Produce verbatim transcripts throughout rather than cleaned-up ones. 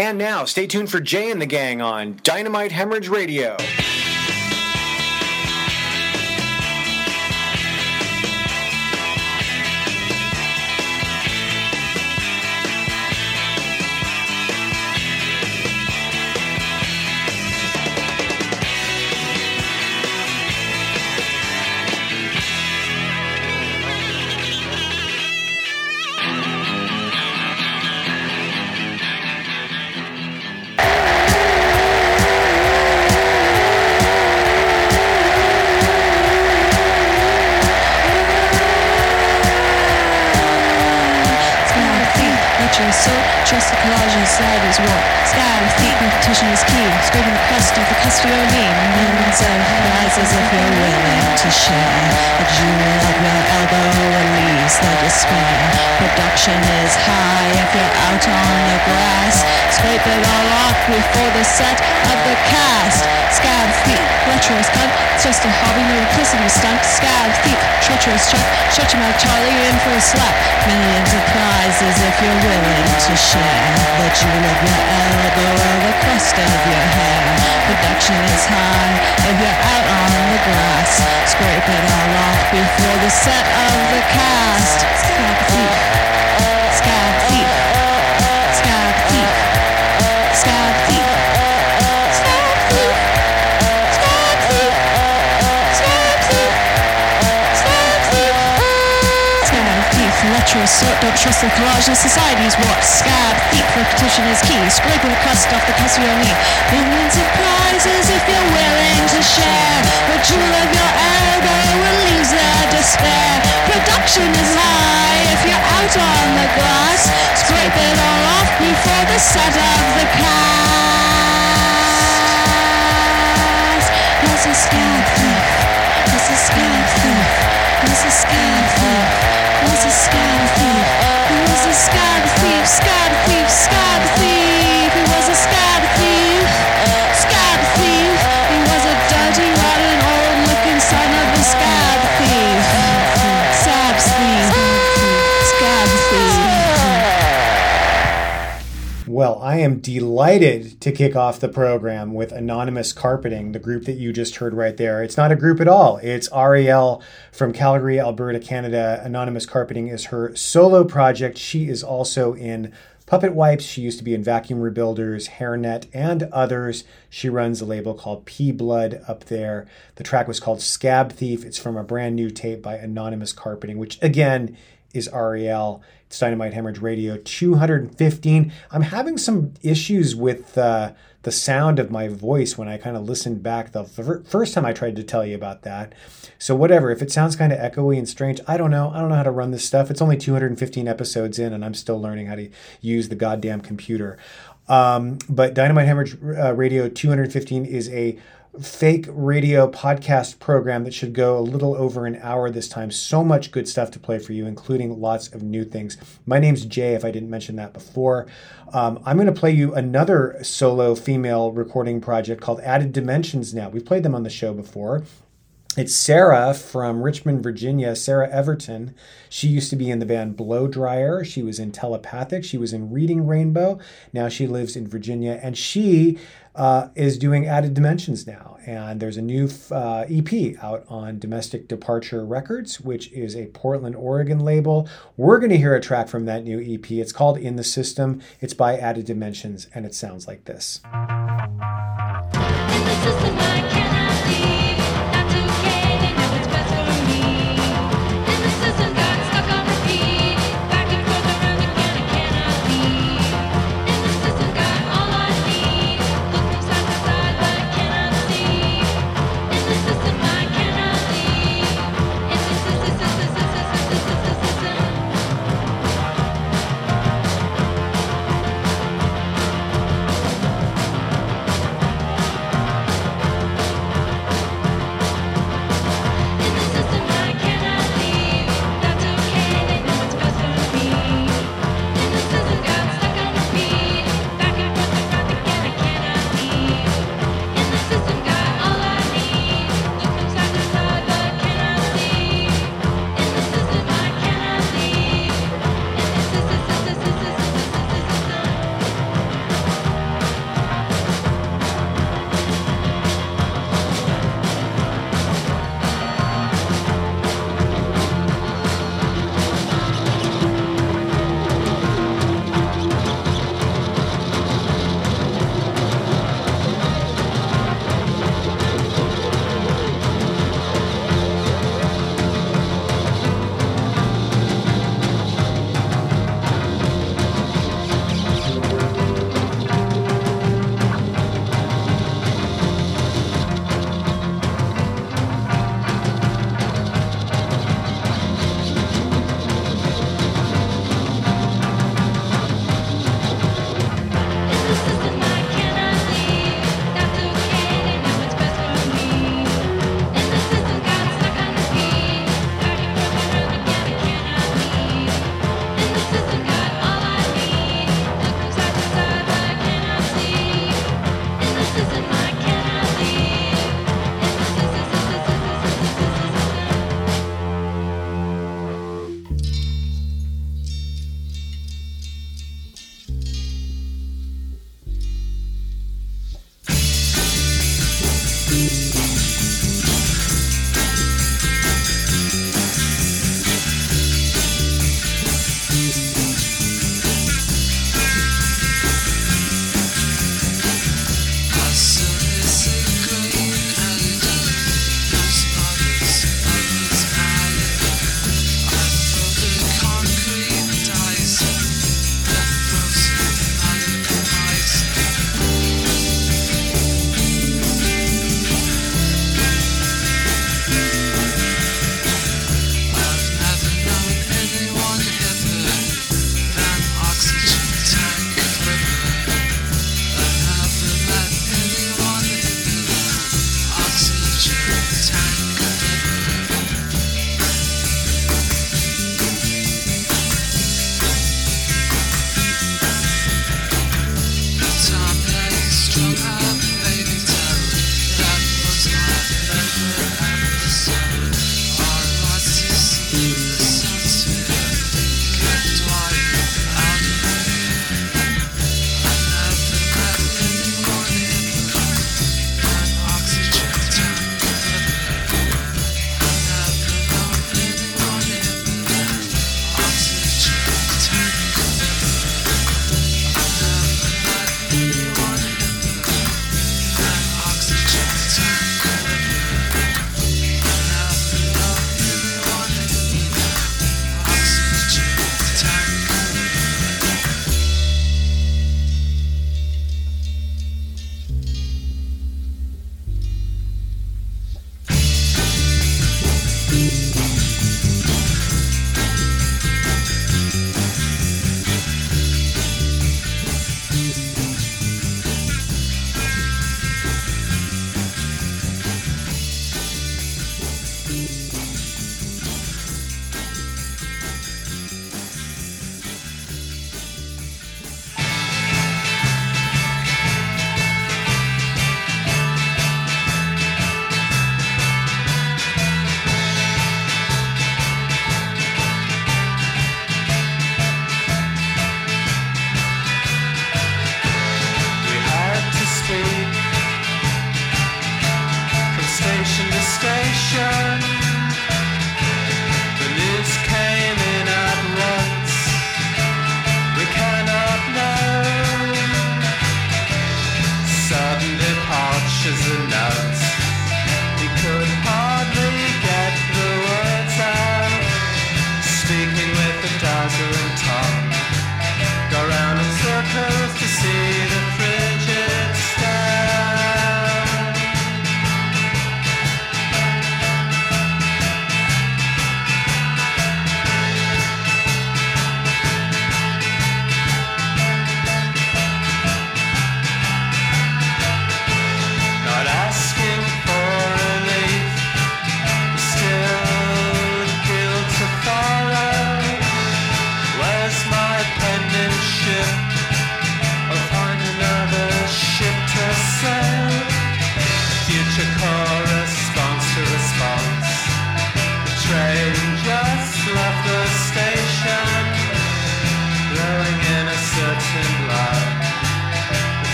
And now, stay tuned for Jay and the Gang on Dynamite Hemorrhage Radio. So, just the collage inside is what sky with deep competition is key. Scraping the crust of the Castiglione. Moments of rise as if you're willing to share. A jewel of your elbow relieves the despair. Production is high if you're out on the grass. Scrape it all off before the set of the cast. Scab thief, retro cut. It's just a hobby, no duplicity stunt. Scab thief, treacherous chuck. Shut your mouth, Charlie, in for a slap. Millions of prizes if you're willing to share. The jewel of your elbow or the crust of your hair. Production is high if you're out on the grass. Scrape it all off before the set of the cast. Scab thief, scab thief, scab thief, scab thief, scab thief, scab thief, scab thief, scab thief, scab thief. Retro sort, don't trust the collage of society's what? Scab thief, repetition is key. Scraping the crust off the Castiglione. Millions of prizes if you're willing to share. The jewel of your elbow relieves the despair. Production is high if you're out on the glass. Scrape it all off before the set of the cast. There's a scab thief. There's a scab thief. There's a scab thief. There's a scab thief. He was a scab thief. Scab thief. Scab thief. He was a scab thief. Scab thief. He was a dirty, rotten, old-looking son of a scab thief. Scab thief. Scab thief. Well, I am delighted to kick off the program with Anonymous Carpeting, the group that you just heard right there. It's not a group at all. It's Arielle from Calgary, Alberta, Canada. Anonymous Carpeting is her solo project. She is also in Puppet Wipes. She used to be in Vacuum Rebuilders, Hairnet, and others. She runs a label called P Blood up there. The track was called Scab Thief. It's from a brand new tape by Anonymous Carpeting, which again is Arielle. It's Dynamite Hemorrhage Radio two hundred fifteen. I'm having some issues with uh, the sound of my voice when I kind of listened back the f- first time I tried to tell you about that. So whatever, if it sounds kind of echoey and strange, I don't know. I don't know how to run this stuff. It's only two hundred fifteen episodes in and I'm still learning how to use the goddamn computer. Um, but Dynamite Hemorrhage uh, Radio two hundred fifteen is a fake radio podcast program that should go a little over an hour this time. So much good stuff to play for you, including lots of new things. My name's Jay, if I didn't mention that before. Um, I'm going to play you another solo female recording project called Added Dimensions now. We've played them on the show before. It's Sarah from Richmond, Virginia, Sarah Everton. She used to be in the band Blow Dryer. She was in Telepathic. She was in Reading Rainbow. Now she lives in Virginia, and she uh, is doing Added Dimensions now. And there's a new uh, E P out on Domestic Departure Records, which is a Portland, Oregon label. We're going to hear a track from that new E P. It's called In the System. It's by Added Dimensions, and it sounds like this. In the system I cannot leave. Not too gay, they know it's best for me. In the system got stuck on repeat. Back and forth around again, I cannot leave. In the system got all I need. Look from side to side, but I cannot see. In the system I cannot leave. In the system, system, system, system, system, system.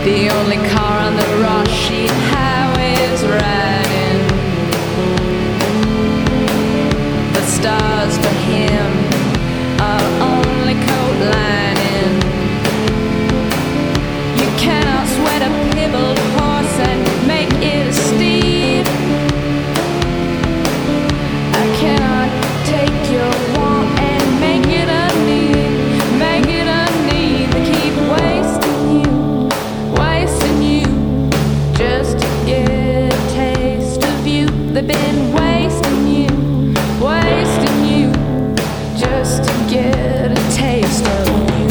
The only car on the Rashid highway is riding. The stars for him are only coat lining. You cannot sweat a pibbled horse and make it a steed. I cannot take your want and make it a need, make it a need. They keep wasting you, wasting you, just to get a taste of you. They've been wasting you, wasting you, just to get a taste of you.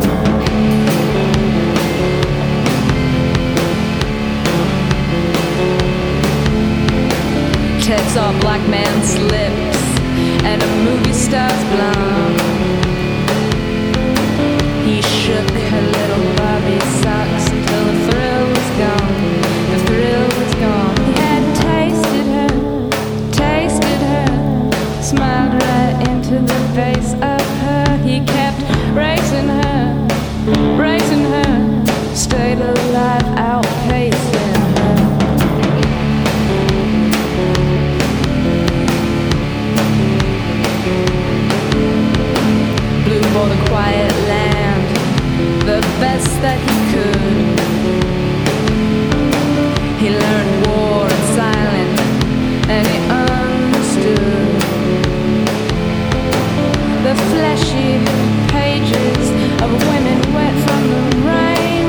Takes off black man's lips and a movie star's blonde. He shook her little Barbie socks until the thrill was gone. The thrill was gone. He had tasted her, tasted her, smiled right into the face of her. He kept racing her, racing her, stayed alive, outpacing her. Blue for the quiet land, the best that he could. He learned war and silent, and he understood the fleshy pages of women wet from the rain,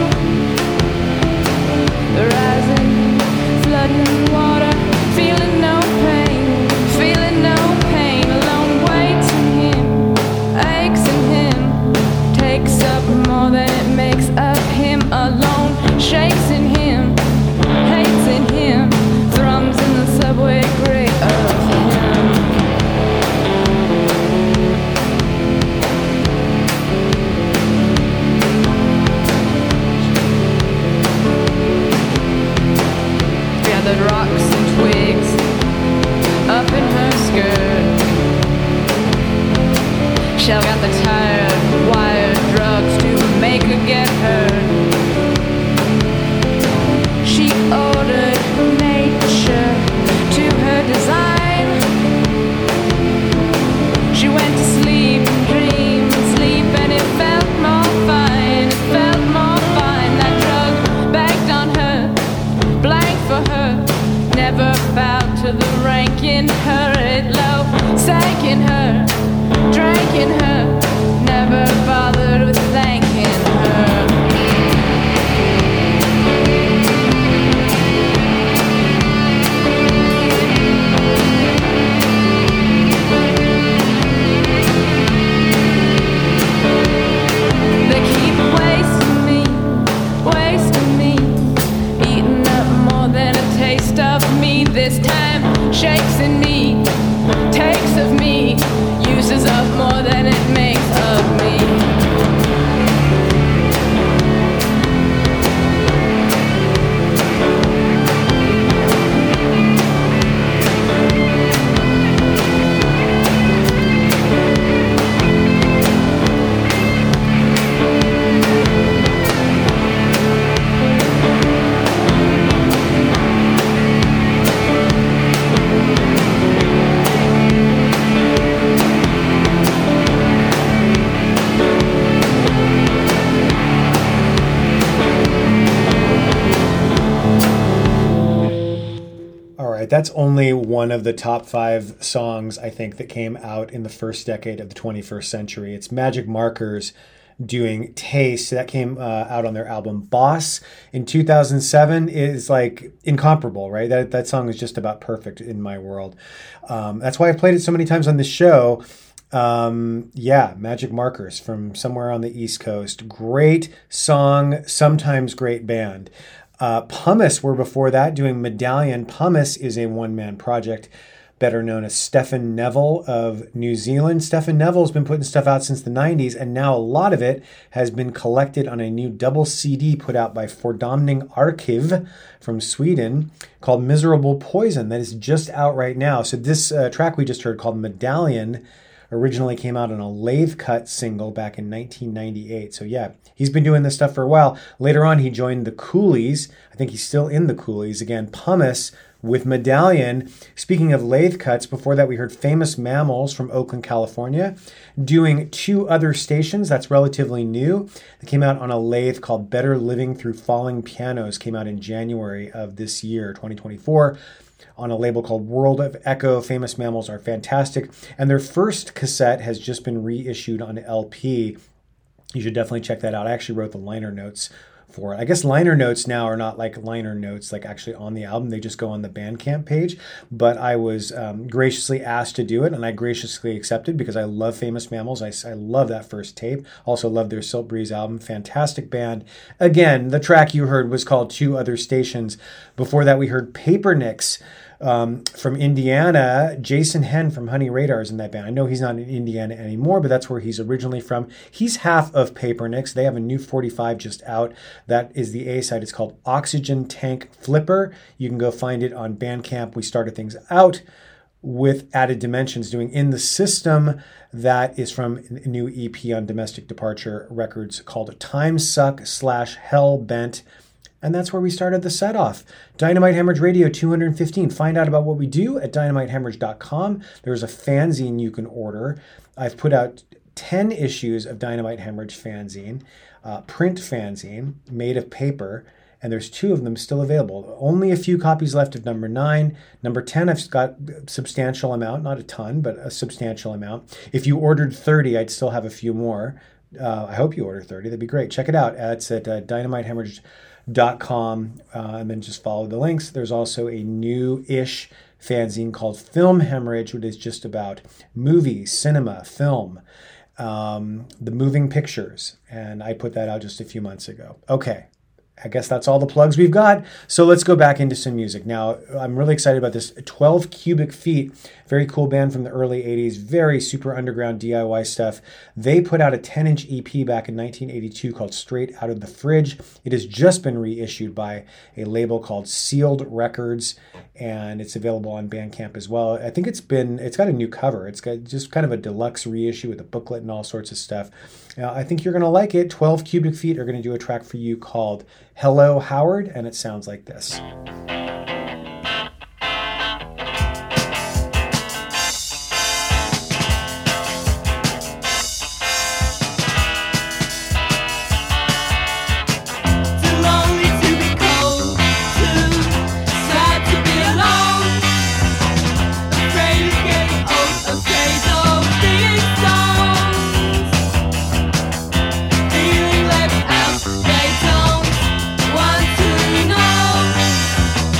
the rising, flooding water, feeling no pain, feeling no pain, alone waits in him, aches in him, takes up more than it makes of him, alone shakes in him, hates in him, thrums in the subway grate of him. Gathered rocks and twigs up in her skirt. Shell got the tired, wired drugs to make her get hurt. She ordered nature to her design. She went to sleep and dreamed and sleep, and it felt more fine, it felt more fine. That drug begged on her, blank for her, never bowed to the rank in her. It low sank in her, drank in her, never bothered with thanking her. They keep wasting me, wasting me, eating up more than a taste of me. This time shakes in me, takes of me, uses up more than it makes of me. That's only one of the top five songs, I think, that came out in the first decade of the twenty-first century. It's Magic Markers doing Taste. That came uh, out on their album Boss in two thousand seven. Is like incomparable, right? That that song is just about perfect in my world. Um, that's why I've played it so many times on this show. Um, yeah, Magic Markers from somewhere on the East Coast. Great song, sometimes great band. Uh, Pumice were before that doing Medallion. Pumice is a one-man project, better known as Stefan Neville of New Zealand. Stefan Neville has been putting stuff out since the nineties, and now a lot of it has been collected on a new double C D put out by Fordamning Arkiv from Sweden called Miserable Poison that is just out right now. So this uh, track we just heard called Medallion Originally came out on a Lathe Cut single back in nineteen ninety-eight. So yeah, he's been doing this stuff for a while. Later on, he joined the Coolies. I think he's still in the Coolies. Again, Pumice with Medallion. Speaking of lathe cuts, before that we heard Famous Mammals from Oakland, California, doing two other stations. That's relatively new. They came out on a lathe called Better Living Through Falling Pianos. Came out in January of this year, twenty twenty-four. On a label called World of Echo. Famous Mammals are fantastic. And their first cassette has just been reissued on L P. You should definitely check that out. I actually wrote the liner notes for it. I guess liner notes now are not like liner notes, like actually on the album. They just go on the Bandcamp page. But I was um, graciously asked to do it, and I graciously accepted because I love Famous Mammals. I, I love that first tape. Also love their Silk Breeze album. Fantastic band. Again, the track you heard was called Two Other Stations. Before that, we heard Papernicks. Um, from Indiana. Jason Henn from Honey Radar is in that band. I know he's not in Indiana anymore, but that's where he's originally from. He's half of Papernicks. They have a new forty-five just out. That is the A-side. It's called Oxygen Tank Flipper. You can go find it on Bandcamp. We started things out with Added Dimensions doing In the System. That is from a new E P on Domestic Departure Records called Time Suck slash Hell Bent. And that's where we started the set off. Dynamite Hemorrhage Radio two hundred fifteen. Find out about what we do at dynamite hemorrhage dot com. There's a fanzine you can order. I've put out ten issues of Dynamite Hemorrhage fanzine, uh, print fanzine, made of paper, and there's two of them still available. Only a few copies left of number nine. Number ten, I've got a substantial amount, not a ton, but a substantial amount. If you ordered thirty, I'd still have a few more. Uh, I hope you order thirty. That'd be great. Check it out. It's at uh, dynamite hemorrhage dot com. Dot com uh, and then just follow the links. There's also a new-ish fanzine called Film Hemorrhage, which is just about movies, cinema, film, um, the moving pictures. And I put that out just a few months ago. Okay, I guess that's all the plugs we've got. So let's go back into some music. Now, I'm really excited about this twelve Cubic Feet, very cool band from the early eighties, very super underground D I Y stuff. They put out a ten-inch E P back in nineteen eighty-two called Straight Out of the Fridge. It has just been reissued by a label called Sealed Records, and it's available on Bandcamp as well. I think it's been, it's got a new cover. It's got just kind of a deluxe reissue with a booklet and all sorts of stuff. Uh, I think you're going to like it. twelve Cubic Feet are going to do a track for you called Hello Howard, and it sounds like this. Feeling left out, they don't want to know.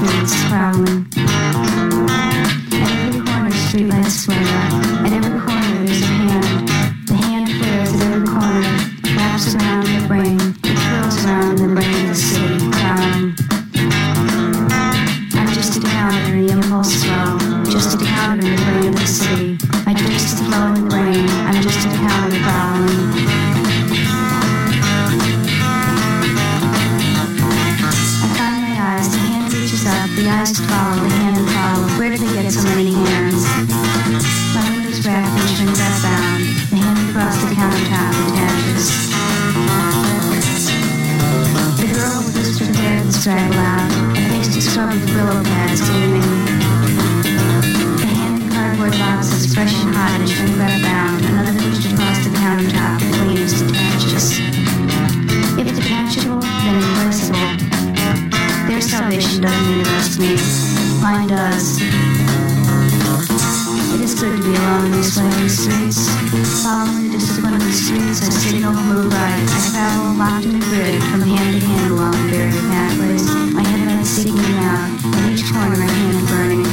streets prowling. At every corner, streetlights flare. At every corner, there's a hand. The hand flares at every corner, wraps around the brain. It curls around the brain of the city, prowling. I'm just a counter in the impulse flow. Just a counter in the brain of the city. I twist the flow in the brain. I'm just a counter prowling. The eyes follow, the hand follow. Where did they get so many hands? My window's wrapped and shrink wrap bound. The hand across the countertop attaches. The girl with whispered hair that's dragged loud. A face to scrub with willow pads gleaming. The hand in cardboard boxes, fresh and hot and shrink wrap bound. Another pushed across the countertop, gleams, detaches. If detachable, then implaceable. Their salvation doesn't interest me. Mine does. It is good to be alone in these flaming streets. Following the discipline of the streets, I signal move right. I travel locked in the grid from hand to hand along the buried pathways. My headlights seeking me out. At each corner, my hand burning.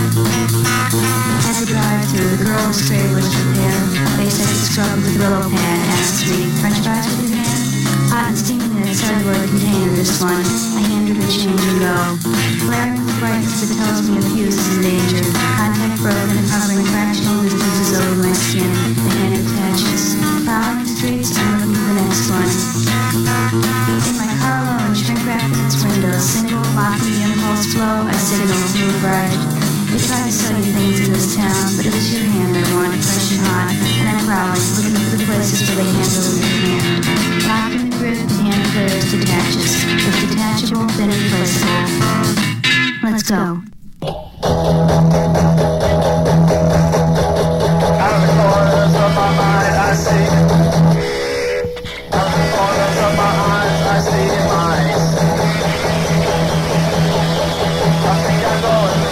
As I drive through, the girl with straight whispered hair, a face I could scrub with a willow pad, asks me, "French fries with your hand?" Hot and steaming in a cardboard container, this one. I hand her the change and go. Flaring with the brightness that tells me the fuse is in danger. Contact broken and covering fractional distances over my skin. The hand attaches. Following the streets, I'm looking for the next one. In my car alone, shrink wrapped in its window, single, locking the impulse flow, I signal, move right. We try to study things in this town, but it was your hand I wanted, fresh and hot. And I'm prowling, looking for the places where they handle in your hand. Locked in the grid, the hand flares, detaches. If detachable, then replaceable. Let's go. Out of the corners of my mind, I see. Out of the corners of my eyes, I see your eyes. I think I'm going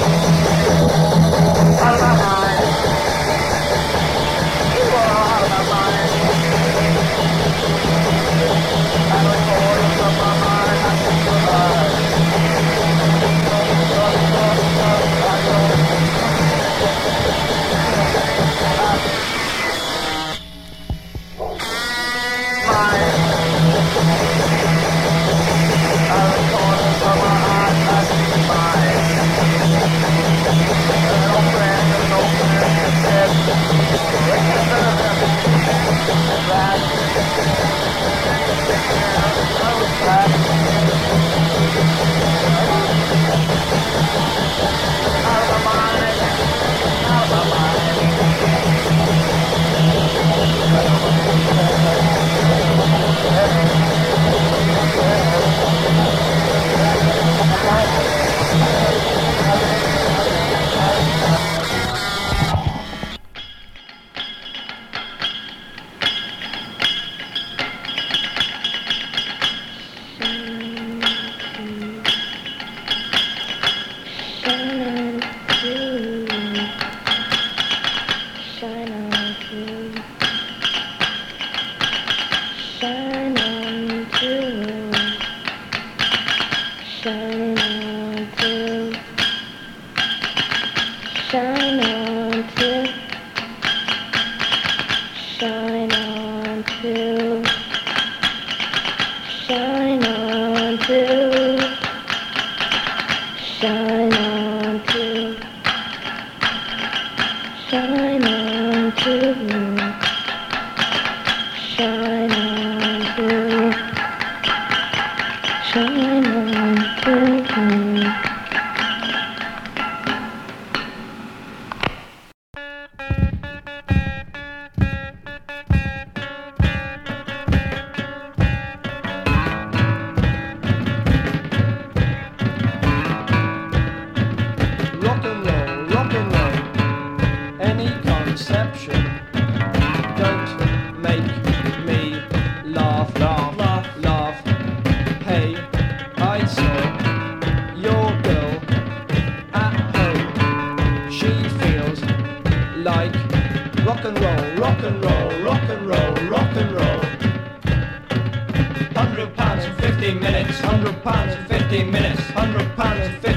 out of my mind. You are out of my mind. Out of the corners of my mind, I see your eyes. rock and roll, rock and roll, rock and roll, rock and roll. Hundred pounds in fifteen minutes, hundred pounds in fifteen minutes, hundred pounds in fifteen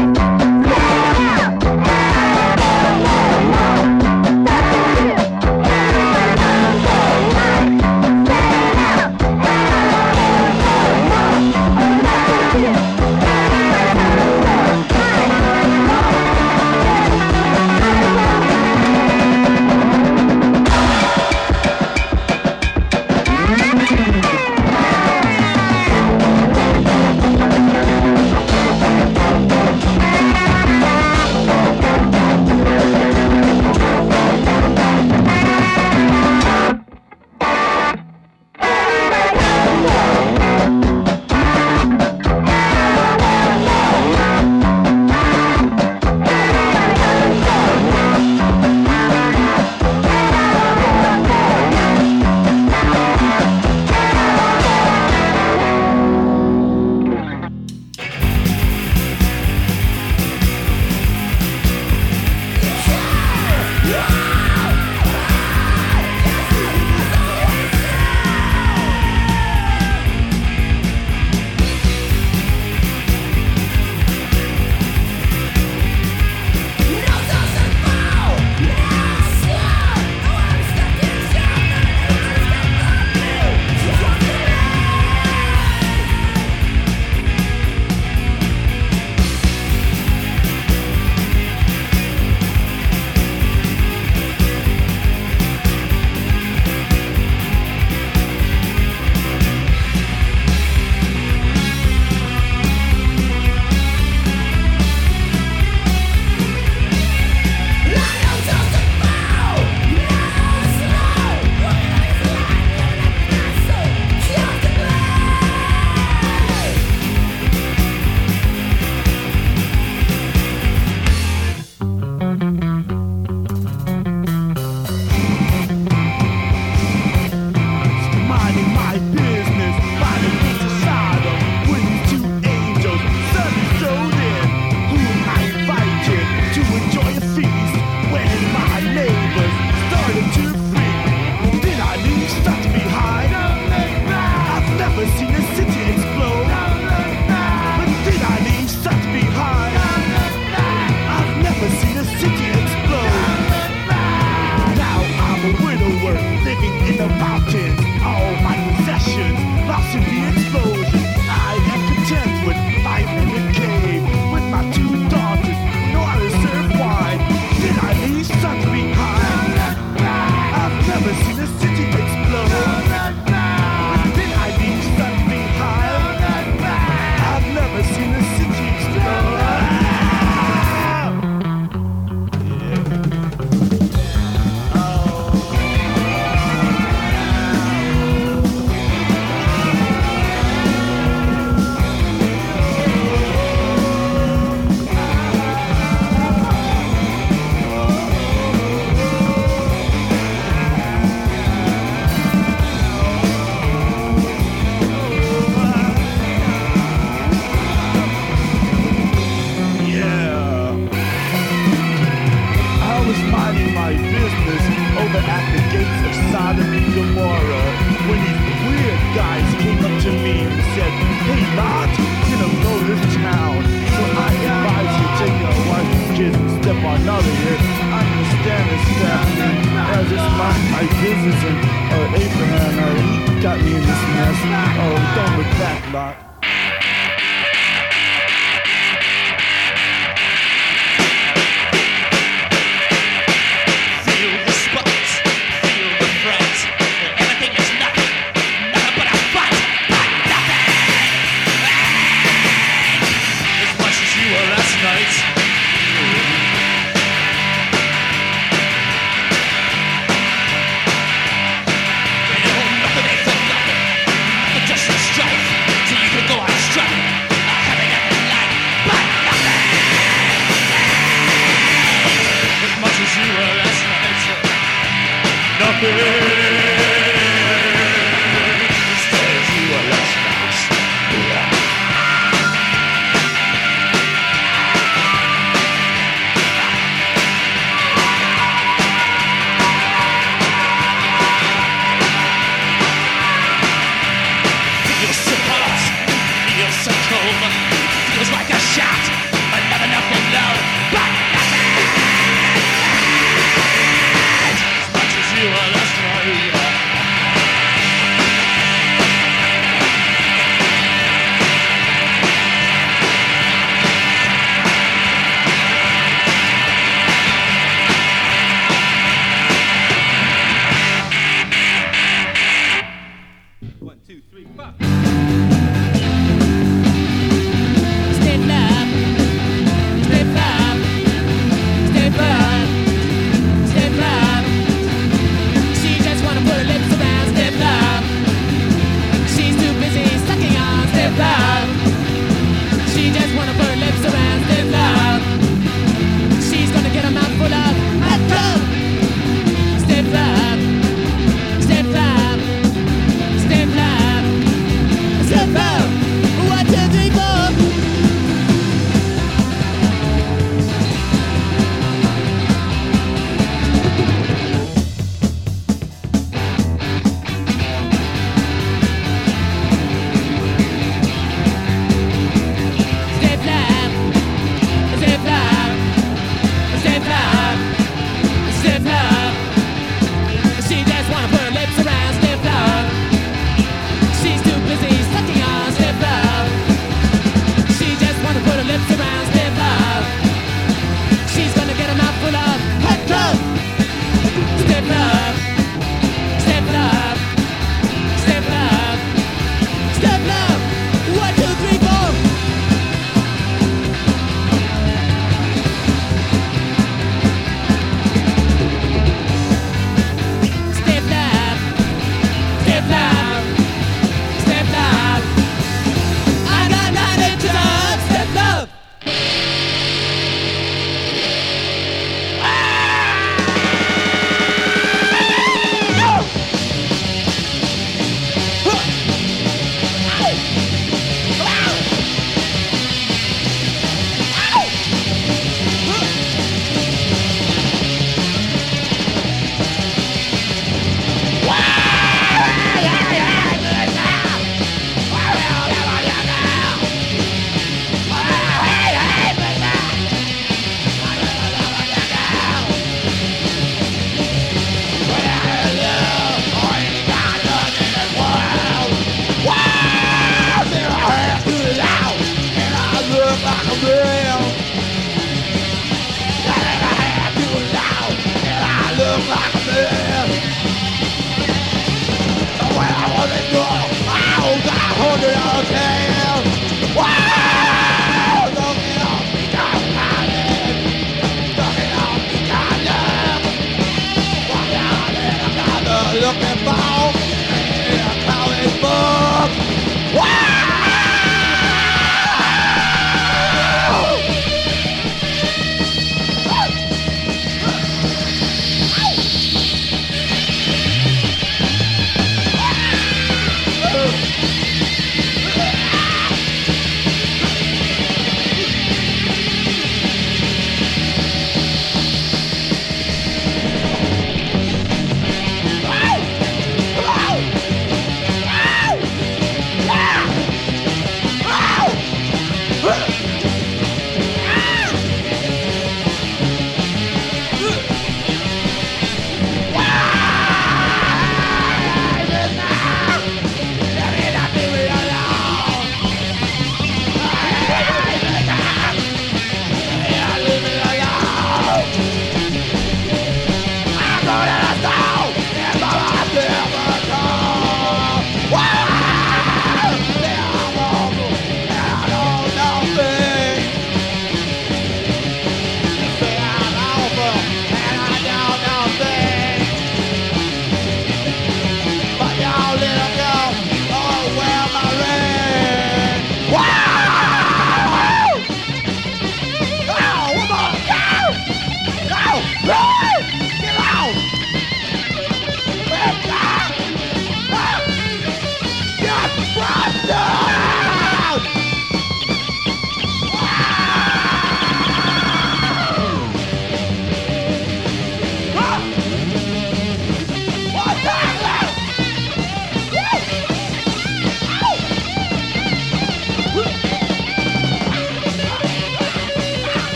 Feels like a shot, another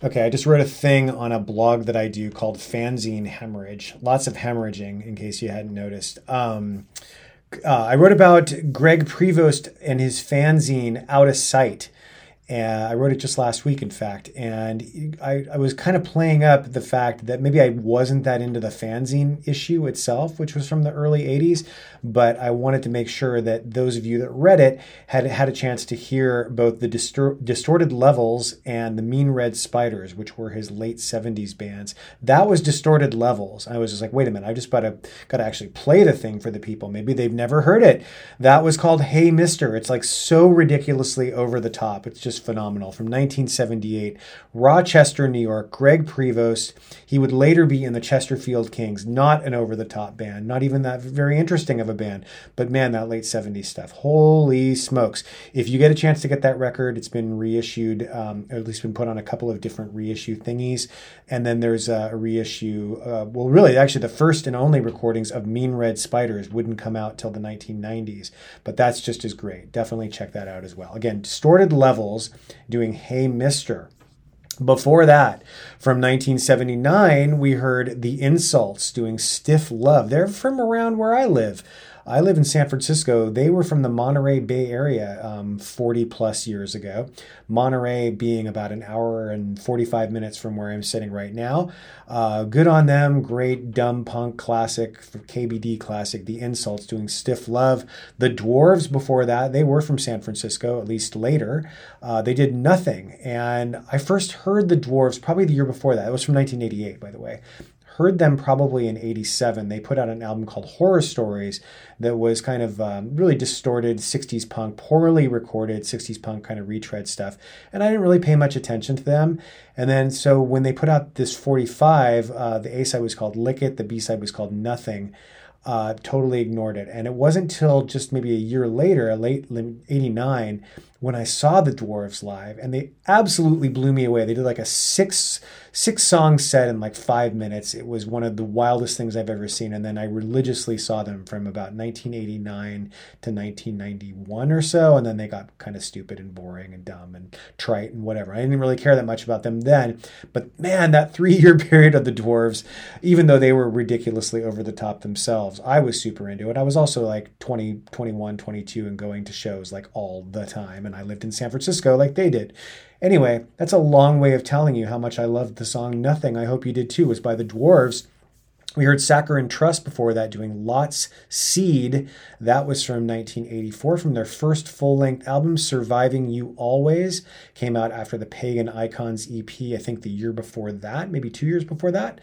Okay, I just wrote a thing on a blog that I do called Fanzine Hemorrhage. Lots of hemorrhaging, in case you hadn't noticed. Um, uh, I wrote about Greg Prevost and his fanzine Out of Sight. Uh, I wrote it just last week, in fact, and I, I was kind of playing up the fact that maybe I wasn't that into the fanzine issue itself, which was from the early eighties, but I wanted to make sure that those of you that read it had had a chance to hear both the distor- Distorted Levels and the Mean Red Spiders, which were his late seventies bands. That was Distorted Levels. I was just like, wait a minute, I just got to got to actually play the thing for the people. Maybe they've never heard it. That was called Hey Mister. It's like so ridiculously over the top. It's just phenomenal. From nineteen seventy-eight, Rochester, New York, Greg Prevost. He would later be in the Chesterfield Kings. Not an over-the-top band, not even that very interesting of a band, but man, that late seventies stuff. Holy smokes. If you get a chance to get that record, it's been reissued, um, or at least been put on a couple of different reissue thingies. And then there's a reissue, uh, well, really, actually the first and only recordings of Mean Red Spiders wouldn't come out till the nineteen nineties, but that's just as great. Definitely check that out as well. Again, Distorted Levels doing Hey Mister. Before that, from nineteen seventy-nine, we heard The Insults doing Stiff Love. They're from around where I live. I live in San Francisco. They were from the Monterey Bay Area um, forty plus years ago. Monterey being about an hour and forty-five minutes from where I'm sitting right now. Uh, good on them. Great dumb punk classic, K B D classic. The Insults doing Stiff Love. The Dwarves before that, they were from San Francisco, at least later. Uh, they did Nothing. And I first heard the Dwarves probably the year before that. It was from nineteen eighty-eight, by the way. Heard them probably in eighty-seven. They put out an album called Horror Stories that was kind of um, really distorted sixties punk, poorly recorded sixties punk kind of retread stuff. And I didn't really pay much attention to them. And then so when they put out this forty-five, uh, the A-side was called Lick It, the B-side was called Nothing. Uh, totally ignored it. And it wasn't until just maybe a year later, late eighty-nine, when I saw the Dwarves live, and they absolutely blew me away. They did like a six six song set in like five minutes. It was one of the wildest things I've ever seen. And then I religiously saw them from about nineteen eighty-nine to nineteen ninety-one or so. And then they got kind of stupid and boring and dumb and trite and whatever. I didn't really care that much about them then. But man, that three-year period of the Dwarves, even though they were ridiculously over the top themselves, I was super into it. I was also like twenty, twenty-one, twenty-two and going to shows like all the time. And I lived in San Francisco like they did. Anyway, that's a long way of telling you how much I loved the song Nothing. I hope you did too. It was by the Dwarves. We heard Saccharine Trust before that doing Lot's Seed. That was from nineteen eighty-four, from their first full-length album, Surviving You Always. Came out after the Pagan Icons E P, I think the year before that, maybe two years before that.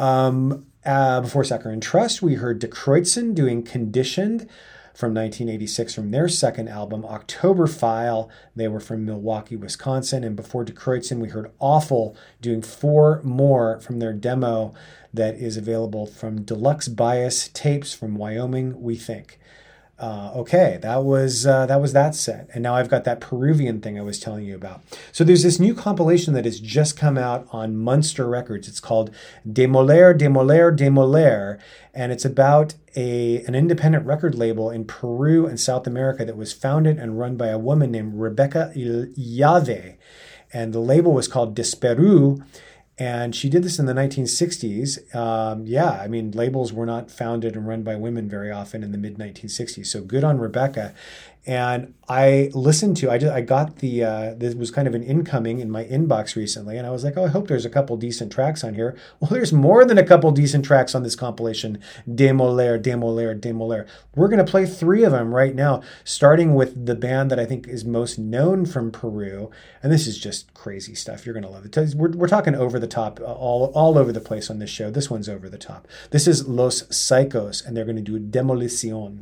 Um, uh, before Saccharine Trust, we heard De Kreutzen doing Conditioned from nineteen eighty-six, from their second album, Octoberfile. They were from Milwaukee, Wisconsin. And before De Kreutzen, we heard Awful doing Four More from their demo that is available from Deluxe Bias Tapes from Wyoming, We Think. Uh, okay, that was uh, that was that set. And now I've got that Peruvian thing I was telling you about. So there's this new compilation that has just come out on Munster Records. It's called Demoler, Demoler, Demoler. And it's about a an independent record label in Peru and South America that was founded and run by a woman named Rebecca Llave. And the label was called Desperu. And she did this in the nineteen sixties. Um, yeah, I mean, labels were not founded and run by women very often in the mid nineteen sixties. So good on Rebecca. And I listened to, I just, I got the, uh, this was kind of an incoming in my inbox recently. And I was like, oh, I hope there's a couple decent tracks on here. Well, there's more than a couple decent tracks on this compilation. Demoler, Demoler, Demoler. We're going to play three of them right now, starting with the band that I think is most known from Peru. And this is just crazy stuff. You're going to love it. We're, we're talking over the top, all, all over the place on this show. This one's over the top. This is Los Psychos, and they're going to do Demolición.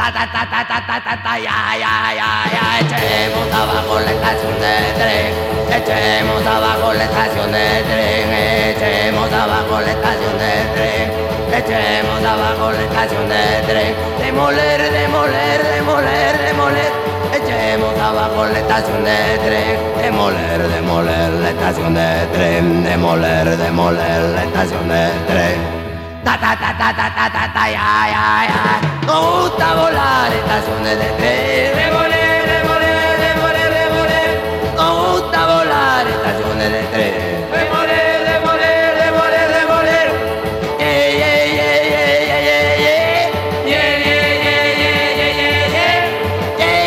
Ya, ya, ya, ya, echemos abajo la estación de tren. Echemos abajo la estación de tren, echemos abajo la estación de tren, echemos abajo la estación de tren, demoler, demoler, demoler, demoler, echemos abajo la estación de tren, demoler, demoler la estación de tren, demoler, demoler la estación de tren. Ta ta ta ta ta ta ta ta ya ya ya. Nos gusta volar estaciones de tren, demoler, demoler, demoler, demoler. Nos gusta volar estaciones de tren, demoler, demoler, demoler, demoler. Yeah yeah yeah yeah yeah yeah yeah yeah yeah yeah yeah yeah yeah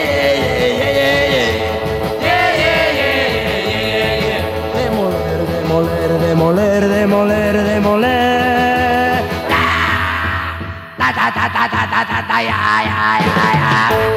yeah. Demoler, demoler, demoler, demoler, demoler. Ta ta ta ta ta ta ta ta ya ya ya ya.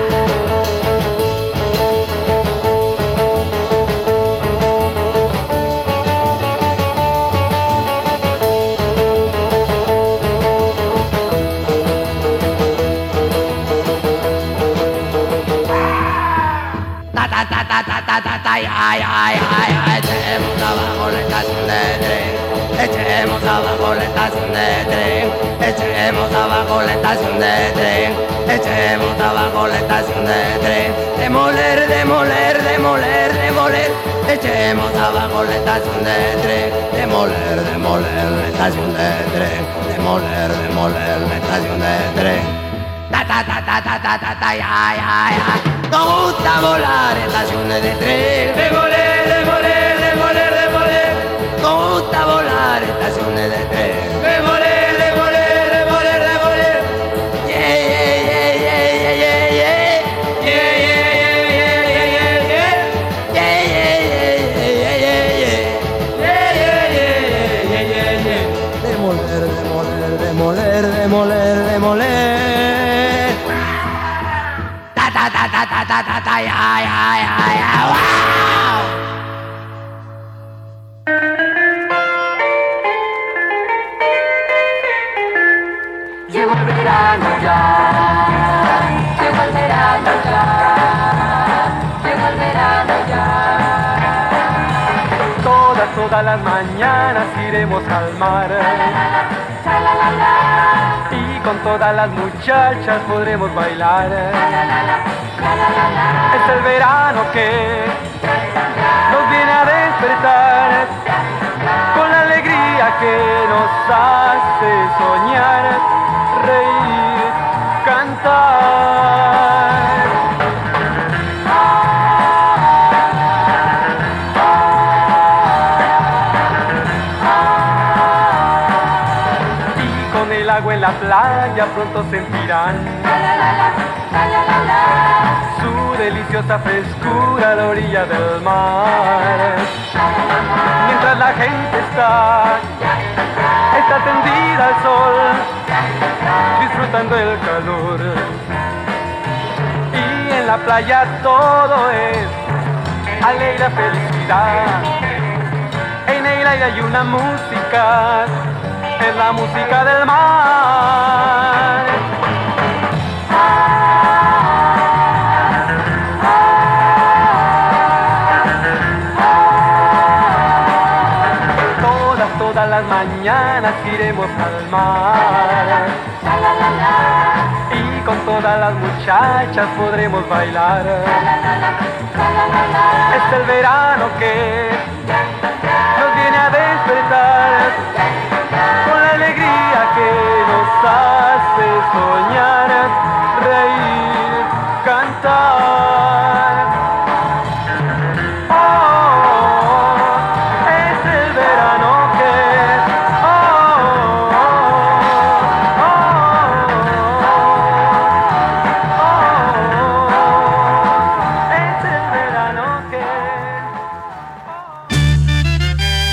Ta ta ta ta ta ta ta ta ya ya ya ya. Echemos abajo la estación de tren, echemos abajo la estación de tren, echemos abajo la estación de tren, echemos abajo la estación de tren, demoler, demoler, demoler, demoler, echemos abajo la estación de tren, demoler, demoler la estación de tren, demoler, demoler la estación de tren. Ta ta ta ta ta ta ta ta ya ya ya. Nos gusta volar estaciones de tren, demoler, demoler, demoler, demoler. Nos gusta volar estaciones de tren, demoler, demoler, demoler, demoler. Yeah yeah yeah yeah yeah yeah yeah yeah yeah yeah yeah yeah yeah yeah yeah yeah yeah. Demoler, demoler, demoler, demoler, demoler. Ta ta ta ta ta ta ta ta ya ya ya ya. Wow. Llegó el verano ya, llegó el verano ya, llegó el verano ya. Todas, todas las mañanas iremos al mar. Y con todas las muchachas podremos bailar. Es el verano que nos viene a despertar con la alegría que nos hace soñar, reír, cantar. Y con el agua en la playa pronto sentirán su deliciosa frescura a la orilla del mar. Mientras la gente está, está tendida al sol, disfrutando el calor. Y en la playa todo es alegre felicidad. En el aire hay una música, es la música del mar. Todas, todas las mañanas iremos al mar. Y con todas las muchachas podremos bailar. Es el verano que nos viene a despertar con la alegría que nos hace soñar, reír, cantar. Oh, es el verano que oh, oh, oh, oh, oh, es el verano que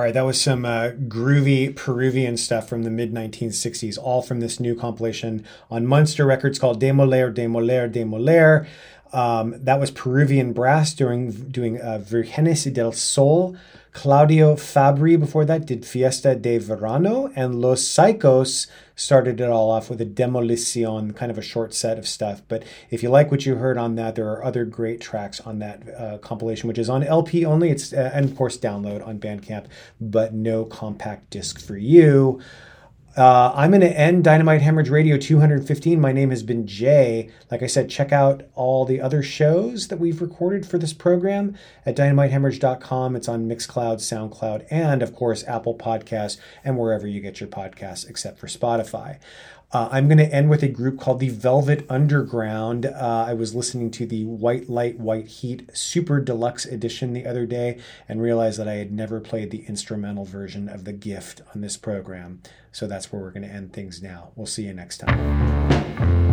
right, that was some uh, groovy Peruvian stuff from the mid nineteen sixties, all from this new compilation on Munster Records called Demoler, Demoler, Demoler. Um, that was Peruvian brass doing doing uh, Virgenes del Sol. Claudio Fabri before that did Fiesta de Verano, and Los Psychos started it all off with a Demolición, kind of a short set of stuff. But if you like what you heard on that, there are other great tracks on that uh, compilation, which is on L P only. It's uh, and of course download on Bandcamp, but no compact disc for you. Uh, I'm going to end Dynamite Hemorrhage Radio two hundred fifteen. My name has been Jay. Like I said, check out all the other shows that we've recorded for this program at dynamite hemorrhage dot com. It's on Mixcloud, SoundCloud, and of course, Apple Podcasts and wherever you get your podcasts, except for Spotify. Uh, I'm going to end with a group called the Velvet Underground. Uh, I was listening to the White Light, White Heat Super Deluxe Edition the other day and realized that I had never played the instrumental version of The Gift on this program. So that's where we're going to end things now. We'll see you next time.